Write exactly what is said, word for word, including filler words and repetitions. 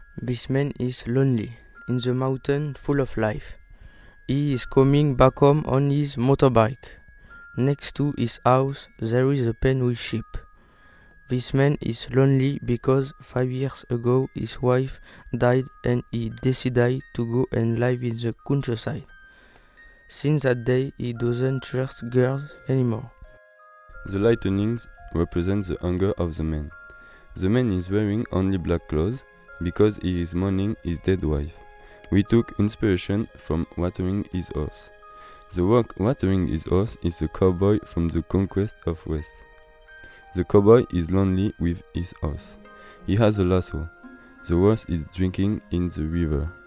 This man is lonely, in the mountain full of life. He is coming back home on his motorbike. Next to his house there is a pen with sheep. This man is lonely because five years ago his wife died and he decided to go and live in the countryside. Since that day he doesn't trust girls anymore. The lightnings represent the anger of the man. The man is wearing only black clothes because he is mourning his dead wife. We took inspiration from watering his horse. The work watering his horse is the cowboy from the conquest of West. The cowboy is lonely with his horse. He has a lasso. The horse is drinking in the river.